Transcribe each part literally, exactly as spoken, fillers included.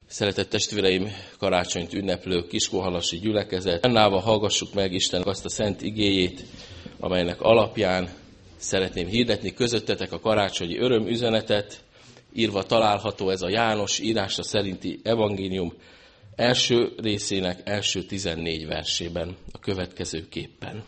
Szeretett testvéreim, karácsonyt ünneplő Kiskohalasi gyülekezet. Fennállva hallgassuk meg Istennek azt a szent igéjét, amelynek alapján szeretném hirdetni közöttetek a karácsonyi örömüzenetet. Írva található ez a János írása szerinti evangélium első részének első tizennégy versében a következőképpen.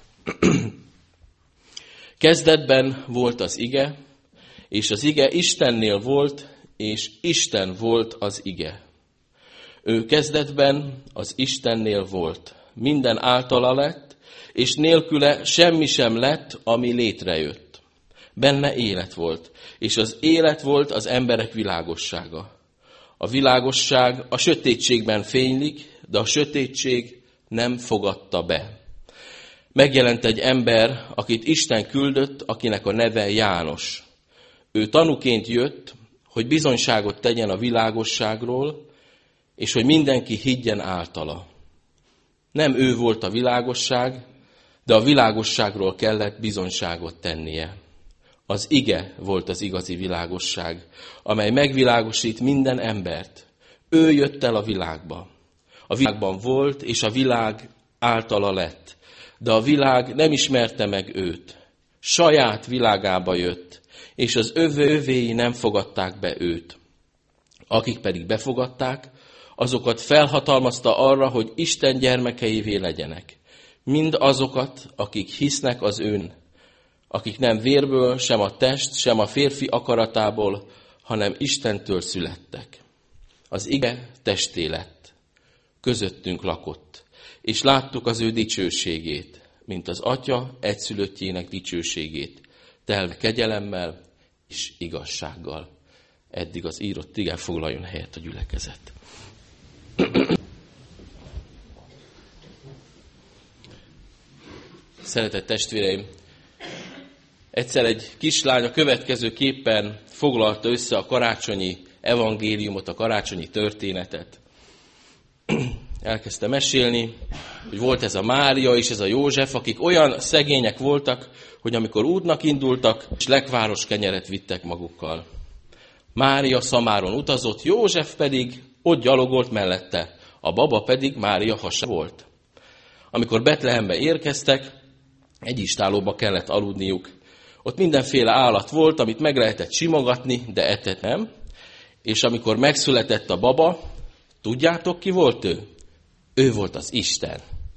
Kezdetben volt az ige, és az ige Istennél volt, és Isten volt az ige. Ő kezdetben az Istennél volt. Minden általa lett, és nélküle semmi sem lett, ami létrejött. Benne élet volt, és az élet volt az emberek világossága. A világosság a sötétségben fénylik, de a sötétség nem fogadta be. Megjelent egy ember, akit Isten küldött, akinek a neve János. Ő tanúként jött, hogy bizonyságot tegyen a világosságról, és hogy mindenki higgyen általa. Nem ő volt a világosság, de a világosságról kellett bizonyságot tennie. Az ige volt az igazi világosság, amely megvilágosít minden embert. Ő jött el a világba. A világban volt, és a világ általa lett. De a világ nem ismerte meg őt. Saját világába jött, és az övéi nem fogadták be őt. Akik pedig befogadták, azokat felhatalmazta arra, hogy Isten gyermekeivé legyenek. Mind azokat, akik hisznek az őn, akik nem vérből, sem a test, sem a férfi akaratából, hanem Istentől születtek. Az ige testé lett, közöttünk lakott, és láttuk az ő dicsőségét, mint az Atya egyszülöttjének dicsőségét, telve kegyelemmel és igazsággal. Eddig az írott ige, foglaljon helyet a gyülekezet. Szeretett testvéreim, egyszer egy kislány a következőképpen foglalta össze a karácsonyi evangéliumot, a karácsonyi történetet. Elkezdte mesélni, hogy volt ez a Mária és ez a József, akik olyan szegények voltak, hogy amikor útnak indultak, és lekváros kenyeret vittek magukkal. Mária Szamáron utazott, József pedig ott gyalogolt mellette, a baba pedig Mária hasa volt. Amikor Betlehembe érkeztek, egy istállóba kellett aludniuk. Ott mindenféle állat volt, amit meg lehetett simogatni, de etett nem. És amikor megszületett a baba, tudjátok, ki volt ő? Ő volt az Isten.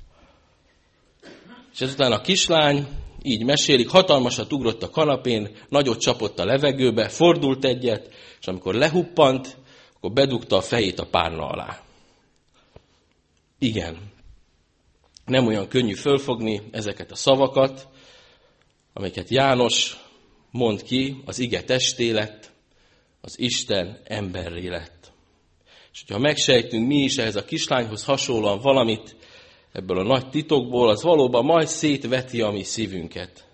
És ezután a kislány, így mesélik, hatalmasat ugrott a kanapén, nagyot csapott a levegőbe, fordult egyet, és amikor lehuppant, akkor bedugta a fejét a párna alá. Igen, nem olyan könnyű fölfogni ezeket a szavakat, amelyeket János mond ki, az ige testé lett, az Isten emberré lett. És ha megsejtünk mi is ehhez a kislányhoz hasonlóan valamit ebből a nagy titokból, az valóban majd szétveti a mi szívünket.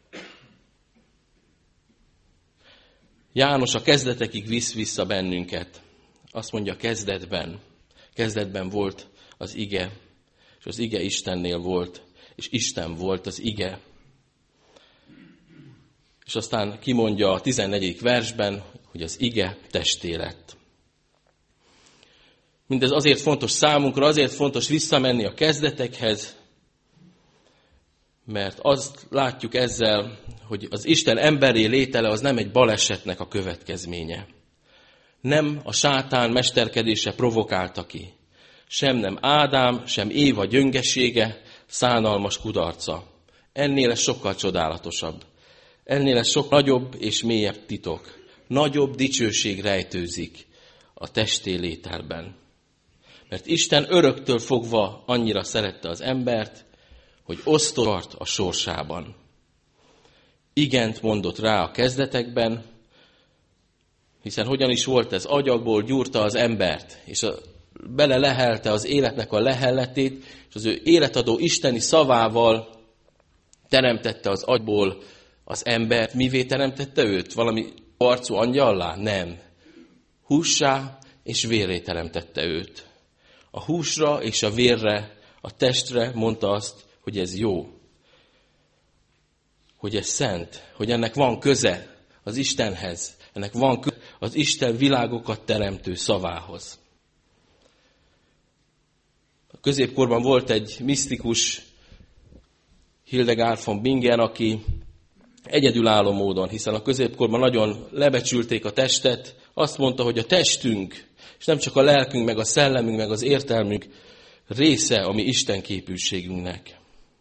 János a kezdetekig visz vissza bennünket. Azt mondja, kezdetben, kezdetben volt az ige, és az ige Istennél volt, és Isten volt az ige. És aztán kimondja a tizennegyedik versben, hogy az ige testé lett. Mindez azért fontos számunkra, azért fontos visszamenni a kezdetekhez, mert azt látjuk ezzel, hogy az Isten emberré létele az nem egy balesetnek a következménye. Nem a sátán mesterkedése provokálta ki. Sem nem Ádám, sem Éva gyöngesége, szánalmas kudarca. Ennél ez sokkal csodálatosabb. Ennél ez sok nagyobb és mélyebb titok. Nagyobb dicsőség rejtőzik a testé lételben. Mert Isten öröktől fogva annyira szerette az embert, hogy osztott a sorsában. Igent mondott rá a kezdetekben, hiszen hogyan is volt ez, agyagból gyúrta az embert, és a, bele lehelte az életnek a lehelletét, és az ő életadó isteni szavával teremtette az agyból az embert. Mivé teremtette őt? Valami arcú angyallá? Nem. Hússá és vérré teremtette őt. A húsra és a vérre, a testre mondta azt, hogy ez jó. Hogy ez szent, hogy ennek van köze az Istenhez. Ennek van köze az Isten világokat teremtő szavához. A középkorban volt egy misztikus, Hildegard von Bingen, aki egyedülálló módon, hiszen a középkorban nagyon lebecsülték a testet, azt mondta, hogy a testünk, és nem csak a lelkünk, meg a szellemünk, meg az értelmünk része a mi Isten képűségünknek.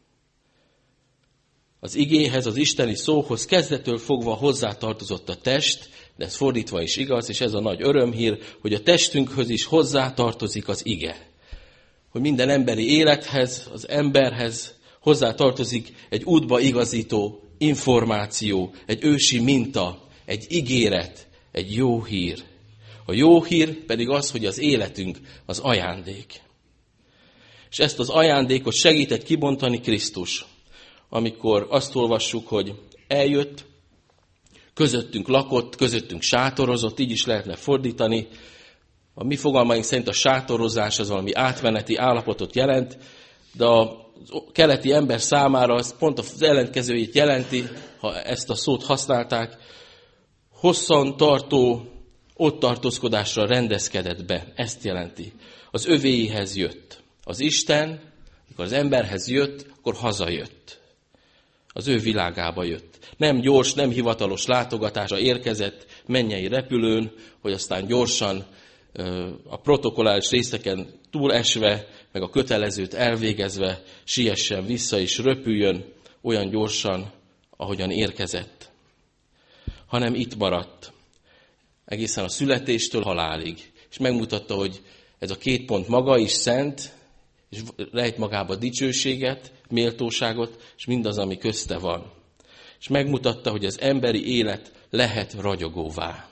Az igéhez, az isteni szóhoz kezdettől fogva hozzátartozott a test, de ez fordítva is igaz, és ez a nagy örömhír, hogy a testünkhöz is hozzátartozik az ige. Hogy minden emberi élethez, az emberhez hozzátartozik egy útba igazító információ, egy ősi minta, egy ígéret, egy jó hír. A jó hír pedig az, hogy az életünk az ajándék. És ezt az ajándékot segített kibontani Krisztus, amikor azt olvassuk, hogy eljött, közöttünk lakott, közöttünk sátorozott, így is lehetne fordítani. A mi fogalmaink szerint a sátorozás az valami átmeneti állapotot jelent, de a keleti ember számára az pont az ellenkezőjét jelenti, ha ezt a szót használták, hosszan tartó ott tartózkodásra rendezkedett be. Ezt jelenti. Az övéihez jött. Az Isten, amikor az emberhez jött, akkor hazajött. Az ő világába jött. Nem gyors, nem hivatalos látogatásra érkezett mennyei repülőn, hogy aztán gyorsan a protokollális részeken túlesve, meg a kötelezőt elvégezve siessen vissza és röpüljön olyan gyorsan, ahogyan érkezett. Hanem itt maradt. Egészen a születéstől halálig. És megmutatta, hogy ez a két pont maga is szent, és rejt magába dicsőséget, méltóságot, és mindaz, ami közte van. És megmutatta, hogy az emberi élet lehet ragyogóvá.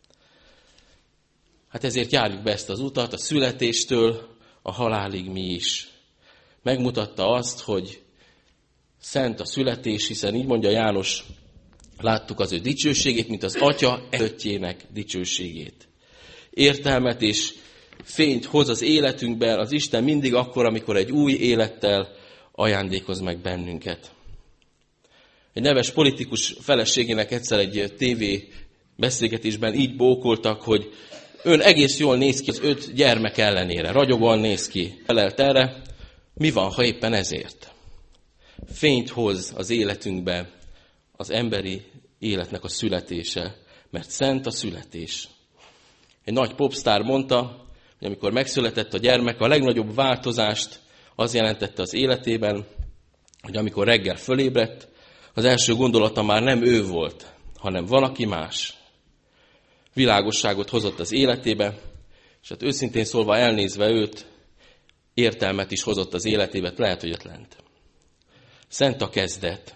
Hát ezért járjuk be ezt az utat, a születéstől a halálig mi is. Megmutatta azt, hogy szent a születés, hiszen így mondja János, láttuk az ő dicsőségét, mint az Atya előttjének dicsőségét. Értelmet és fényt hoz az életünkben az Isten mindig akkor, amikor egy új élettel ajándékoz meg bennünket. Egy neves politikus feleségének egyszer egy tévé beszélgetésben így bókoltak, hogy ön egész jól néz ki az öt gyermek ellenére, ragyogóan néz ki. Felelt erre, mi van, ha éppen ezért? Fényt hoz az életünkbe az emberi életnek a születése, mert szent a születés. Egy nagy popstar mondta, hogy amikor megszületett a gyermek, a legnagyobb változást az jelentette az életében, hogy amikor reggel fölébredt, az első gondolata már nem ő volt, hanem valaki más. Világosságot hozott az életébe, és hát őszintén szólva elnézve őt, értelmet is hozott az életébe, lehet, hogy ötlent. Szent a kezdet.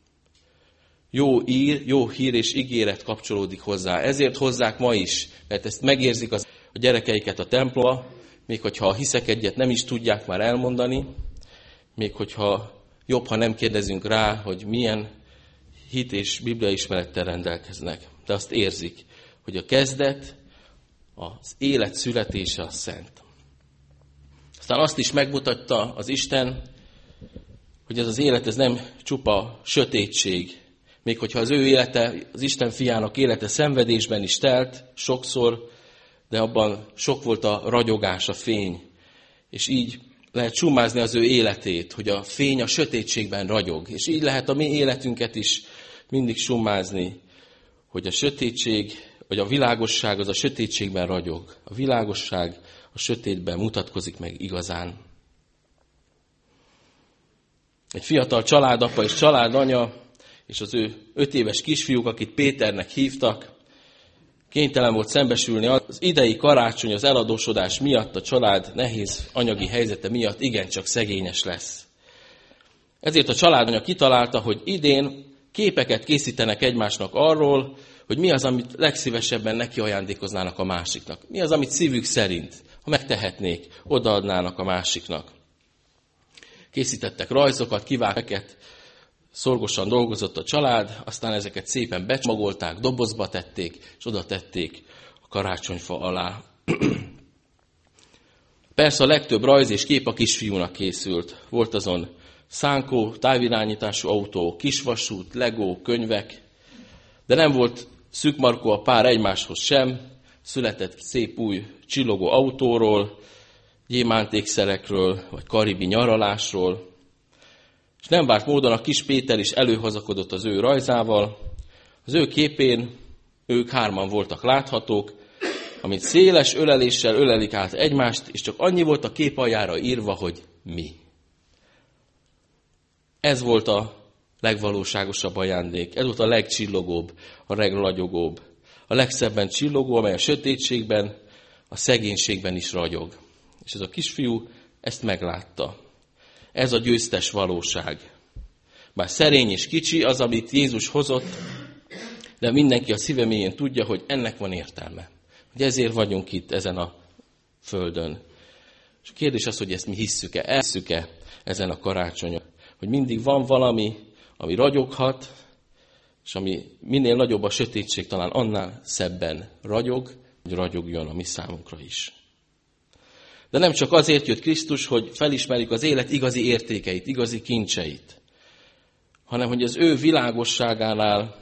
Jó ír, jó hír és ígéret kapcsolódik hozzá. Ezért hozzák ma is, mert ezt megérzik az, a gyerekeiket a templomba, még hogyha a hiszek egyet nem is tudják már elmondani, még hogyha jobb, ha nem kérdezünk rá, hogy milyen hit és bibliaismerettel rendelkeznek. De azt érzik, hogy a kezdet, az élet születése a szent. Aztán azt is megmutatta az Isten, hogy ez az élet ez nem csupa sötétség. Még hogyha az ő élete, az Isten fiának élete szenvedésben is telt sokszor, de abban sok volt a ragyogás, a fény. És így lehet summázni az ő életét, hogy a fény a sötétségben ragyog. És így lehet a mi életünket is mindig summázni, hogy a sötétség, vagy a világosság az a sötétségben ragyog. A világosság a sötétben mutatkozik meg igazán. Egy fiatal családapa és családanya, és az ő öt éves kisfiúk, akit Péternek hívtak, kénytelen volt szembesülni az idei karácsony, az eladósodás miatt, a család nehéz anyagi helyzete miatt igencsak szegényes lesz. Ezért a családanya kitalálta, hogy idén képeket készítenek egymásnak arról, hogy mi az, amit legszívesebben neki ajándékoznának a másiknak. Mi az, amit szívük szerint, ha megtehetnék, odaadnának a másiknak. Készítettek rajzokat, kivágteket, szorgosan dolgozott a család, aztán ezeket szépen becsomagolták, dobozba tették, és oda tették a karácsonyfa alá. Persze a legtöbb rajz és kép a kisfiúnak készült. Volt azon szánkó, távirányítású autó, kisvasút, legó, könyvek, de nem volt szűkmarkó a pár egymáshoz sem, született szép új csillogó autóról, gyémántékszerekről, vagy karibi nyaralásról, és nem várt módon a kis Péter is előhozakodott az ő rajzával. Az ő képén ők hárman voltak láthatók, amit széles öleléssel ölelik át egymást, és csak annyi volt a kép aljára írva, hogy mi. Ez volt a legvalóságosabb ajándék, ez volt a legcsillogóbb, a leglagyogóbb, a legszebben csillogó, amely a sötétségben, a szegénységben is ragyog. És ez a kisfiú ezt meglátta. Ez a győztes valóság. Bár szerény és kicsi az, amit Jézus hozott, de mindenki a szíve mélyén tudja, hogy ennek van értelme. Hogy ezért vagyunk itt ezen a földön. És a kérdés az, hogy ezt mi hisszük-e, elhisszük-e ezen a karácsonyon. Hogy mindig van valami, ami ragyoghat, és ami minél nagyobb a sötétség, talán annál szebben ragyog, hogy ragyogjon a mi számunkra is. De nem csak azért jött Krisztus, hogy felismerjük az élet igazi értékeit, igazi kincseit, hanem hogy az ő világosságánál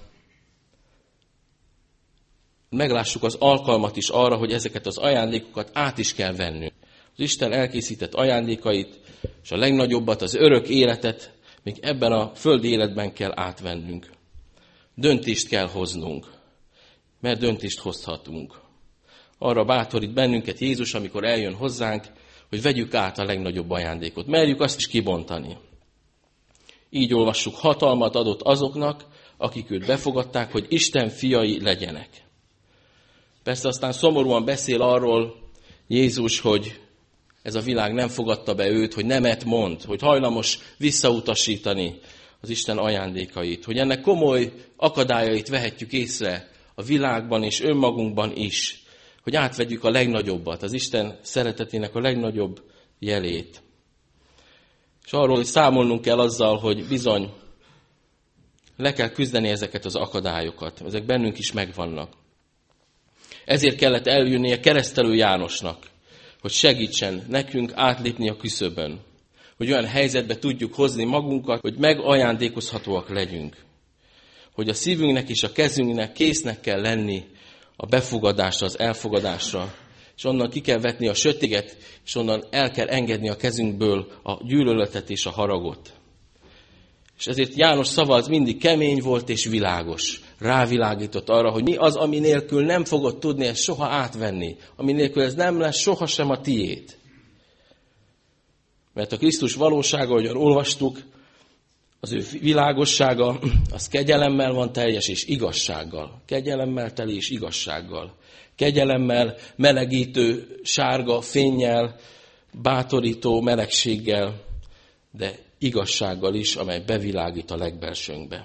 meglássuk az alkalmat is arra, hogy ezeket az ajándékokat át is kell vennünk. Az Isten elkészített ajándékait, és a legnagyobbat, az örök életet még ebben a földi életben kell átvennünk. Döntést kell hoznunk, mert döntést hozhatunk. Arra bátorít bennünket Jézus, amikor eljön hozzánk, hogy vegyük át a legnagyobb ajándékot. Merjük azt is kibontani. Így olvassuk, hatalmat adott azoknak, akik őt befogadták, hogy Isten fiai legyenek. Persze aztán szomorúan beszél arról Jézus, hogy ez a világ nem fogadta be őt, hogy nemet mond, hogy hajlamos visszautasítani az Isten ajándékait, hogy ennek komoly akadályait vehetjük észre a világban és önmagunkban is, hogy átvegyük a legnagyobbat, az Isten szeretetének a legnagyobb jelét. És arról, hogy számolnunk kell azzal, hogy bizony le kell küzdeni ezeket az akadályokat. Ezek bennünk is megvannak. Ezért kellett eljönnie Keresztelő Jánosnak, hogy segítsen nekünk átlépni a küszöbön, hogy olyan helyzetbe tudjuk hozni magunkat, hogy megajándékozhatóak legyünk, hogy a szívünknek és a kezünknek késznek kell lenni a befogadásra, az elfogadásra, és onnan ki kell vetni a sötéget, és onnan el kell engedni a kezünkből a gyűlöletet és a haragot. És ezért János szava az mindig kemény volt és világos. Rávilágított arra, hogy mi az, ami nélkül nem fogod tudni ezt soha átvenni, ami nélkül ez nem lesz sohasem a tiéd. Mert a Krisztus valósága, ahogyan olvastuk, az ő világossága, az kegyelemmel van teljes és igazsággal. Kegyelemmel teli és igazsággal. Kegyelemmel, melegítő, sárga fénnyel, bátorító melegséggel, de igazsággal is, amely bevilágít a legbelsőnkbe.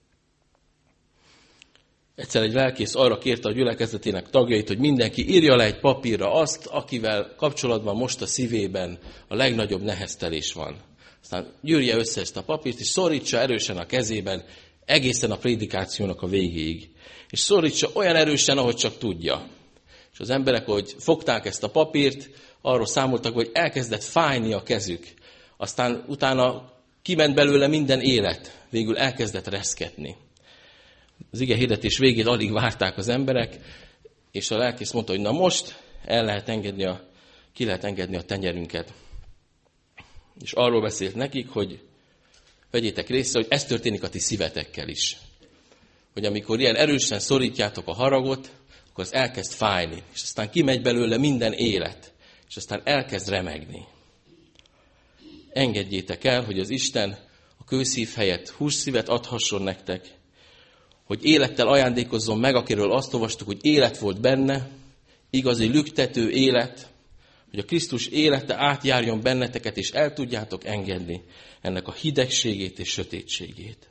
Egyszer egy lelkész arra kérte a gyülekezetének tagjait, hogy mindenki írja le egy papírra azt, akivel kapcsolatban most a szívében a legnagyobb neheztelés van. Aztán gyűrje össze ezt a papírt, és szorítsa erősen a kezében egészen a prédikációnak a végéig. És szorítsa olyan erősen, ahogy csak tudja. És az emberek, hogy fogták ezt a papírt, arról számoltak, hogy elkezdett fájni a kezük. Aztán utána kiment belőle minden élet, végül elkezdett reszketni. Az ige hirdetés végét alig várták az emberek, és a lelkész mondta, hogy na most el lehet engedni a, ki lehet engedni a tenyerünket. És arról beszélt nekik, hogy vegyétek részt, hogy ez történik a ti szívetekkel is. Hogy amikor ilyen erősen szorítjátok a haragot, akkor az elkezd fájni, és aztán kimegy belőle minden élet, és aztán elkezd remegni. Engedjétek el, hogy az Isten a kőszív helyett hússzívet adhasson nektek, hogy élettel ajándékozzon meg, akiről azt olvastuk, hogy élet volt benne, igazi lüktető élet, hogy a Krisztus élete átjárjon benneteket, és el tudjátok engedni ennek a hidegségét és sötétségét.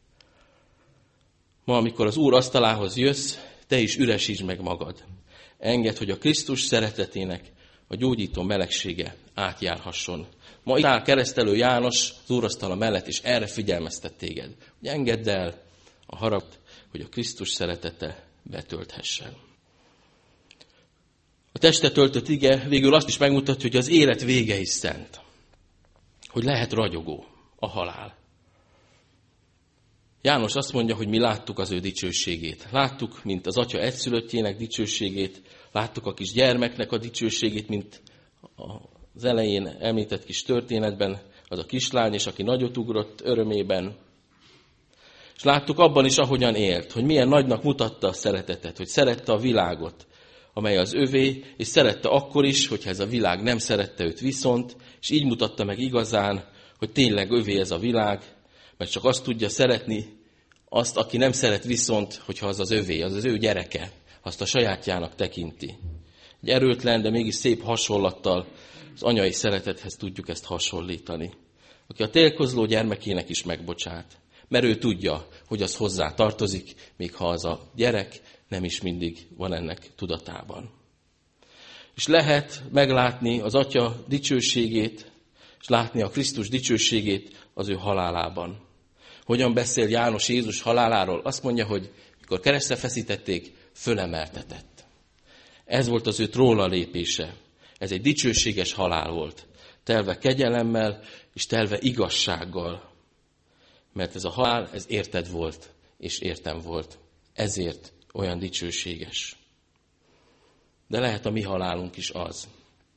Ma, amikor az Úr asztalához jössz, te is üresítsd meg magad. Engedd, hogy a Krisztus szeretetének a gyógyító melegsége átjárhasson. Ma itt áll Keresztelő János az úrasztala mellett, és erre figyelmeztet téged. Hogy engedd el a haragot, hogy a Krisztus szeretete betölthessen. A testet töltött ige végül azt is megmutatja, hogy az élet vége is szent. Hogy lehet ragyogó a halál. János azt mondja, hogy mi láttuk az ő dicsőségét. Láttuk, mint az atya egyszülöttjének dicsőségét, láttuk a kis gyermeknek a dicsőségét, mint a az elején említett kis történetben, az a kislány is, aki nagyot ugrott örömében. És láttuk abban is, ahogyan élt, hogy milyen nagynak mutatta a szeretetet, hogy szerette a világot, amely az övé, és szerette akkor is, hogyha ez a világ nem szerette őt viszont, és így mutatta meg igazán, hogy tényleg övé ez a világ, mert csak azt tudja szeretni, azt, aki nem szeret viszont, hogyha az az övé, az az ő gyereke, azt a sajátjának tekinti. Egy erőtlen, de mégis szép hasonlattal az anyai szeretethez tudjuk ezt hasonlítani. Aki a télkozló gyermekének is megbocsát, mert ő tudja, hogy az hozzá tartozik, még ha az a gyerek nem is mindig van ennek tudatában. És lehet meglátni az Atya dicsőségét, és látni a Krisztus dicsőségét az ő halálában. Hogyan beszél János Jézus haláláról? Azt mondja, hogy mikor keresztre feszítették, fölemeltetett. Ez volt az ő trónra lépése. Ez egy dicsőséges halál volt. Telve kegyelemmel és telve igazsággal. Mert ez a halál, ez érted volt, és értem volt. Ezért olyan dicsőséges. De lehet a mi halálunk is az.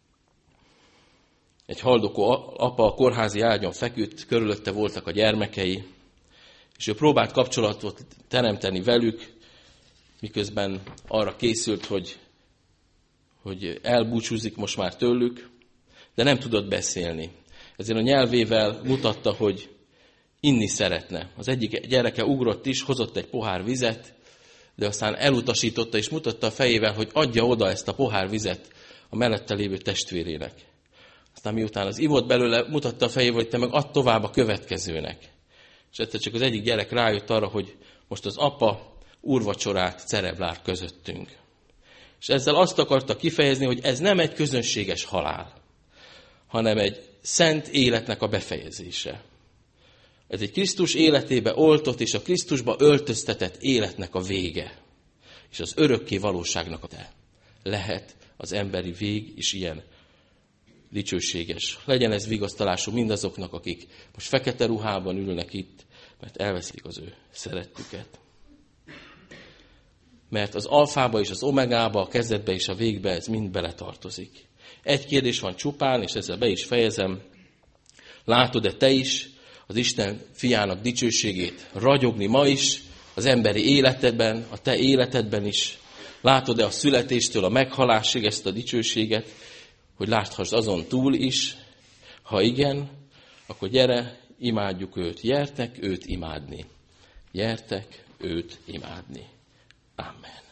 Egy haldokló apa a kórházi ágyon feküdt, körülötte voltak a gyermekei, és ő próbált kapcsolatot teremteni velük, miközben arra készült, hogy, hogy elbúcsúzik most már tőlük, de nem tudott beszélni. Ezért a nyelvével mutatta, hogy inni szeretne. Az egyik gyereke ugrott is, hozott egy pohár vizet, de aztán elutasította és mutatta a fejével, hogy adja oda ezt a pohár vizet a mellette lévő testvérének. Aztán miután az ivott belőle, mutatta a fejével, hogy te meg add tovább a következőnek. És egyszer csak az egyik gyerek rájött arra, hogy most az apa úrvacsorát cereblár közöttünk. És ezzel azt akarta kifejezni, hogy ez nem egy közönséges halál, hanem egy szent életnek a befejezése. Ez egy Krisztus életébe oltott és a Krisztusba öltöztetett életnek a vége. És az örökké valóságnak a te. Lehet az emberi vég is ilyen dicsőséges. Legyen ez vigasztalású mindazoknak, akik most fekete ruhában ülnek itt, mert elveszik az ő szerettüket. Mert az alfába és az omegába, a kezdetbe és a végbe ez mind beletartozik. Egy kérdés van csupán, és ezzel be is fejezem. Látod-e te is az Isten fiának dicsőségét ragyogni ma is, az emberi életedben, a te életedben is? Látod-e a születéstől a meghalásig ezt a dicsőséget, hogy láthass azon túl is? Ha igen, akkor gyere, imádjuk őt. Gyertek őt imádni. Gyertek őt imádni. Amen.